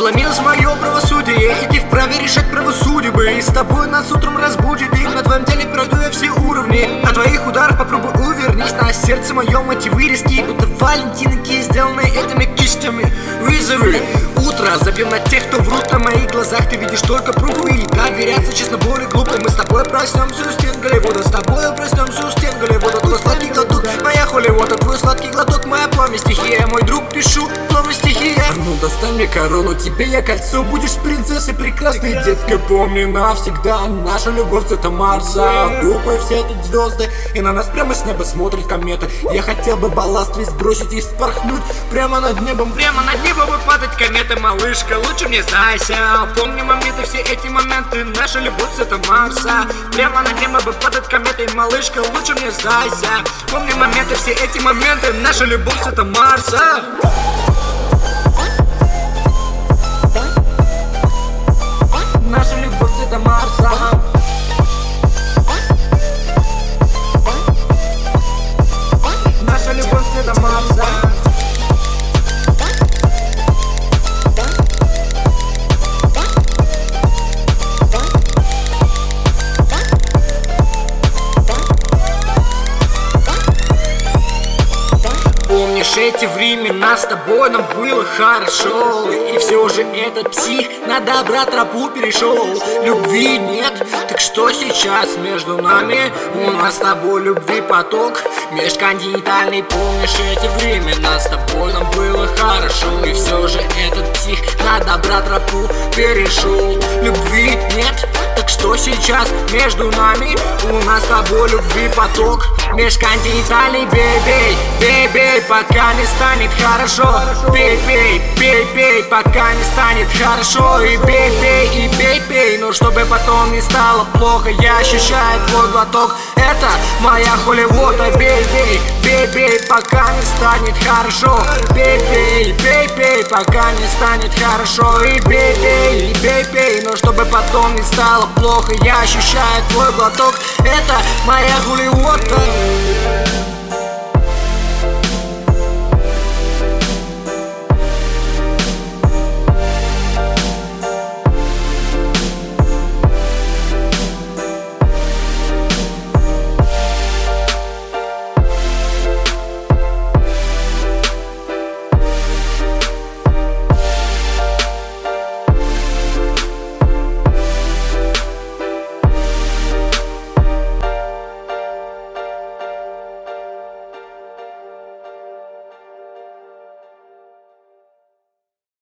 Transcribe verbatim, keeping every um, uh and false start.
Сломилось мое правосудие, и ты вправе решать право судьбы. И с тобой нас утром разбудит, и на твоем теле пройду я все уровни. От твоих ударов попробуй увернись, на сердце моем мотивы риски, будто валентинки, сделанные этими кистями. Вызовы утро, забьем на тех, кто врут. На моих глазах ты видишь только пруфы, и доверяться честно более глупо. Мы с тобой проснемся у стен Голливуда, с тобой проснемся у стен Голливуда. Твой сладкий глоток, моя холивода, твой сладкий глоток, моя пламя стихия. Мой друг, пишу, пламя стихия. Ну достань мне корону, тебе я кольцо, будешь принцессой прекрасной, детка. Помни навсегда, наша любовь цвета Марса. Глупые все тут звезды, и на нас прямо с неба смотрят кометы. Я хотел бы балласт весь бросить и вспорхнуть прямо над небом. Прямо над небом будут падать кометы, малышка, лучше мне знайся. Помни моменты, все эти моменты, наша любовь цвета Марса. Прямо над небом будут падать кометы, малышка, лучше мне знайся. Помни моменты, все эти моменты, наша любовь цвета Марса. Наша любовь цвета Марса. Наша любовь цвета Марса. Помнишь эти времена, с тобой нам было хорошо. И все же этот псих на добра тропу перешел. Любви нет, так что сейчас между нами? У нас с тобой любви поток межконтинентальный. Помнишь эти времена, с тобой нам было хорошо. И все же этот псих на добра тропу перешел. Любви нет, так что сейчас между нами? У нас с тобой любви поток межконтинентальный. Бей, бей, бей, бей, пока не станет хорошо. Пей, пей, пей, пей, пока не станет хорошо. И бей, пей, и бей, пей, но чтобы потом не стало плохо. Я ощущаю твой глоток, это моя холивода. Бей, бей, бей, бей, пока не станет хорошо. Бей, пей, бей, пей, пока не станет хорошо. И бей, пей, и бей, пей, но чтобы потом не стало плохо. Я ощущаю твой глоток, это моя холивода.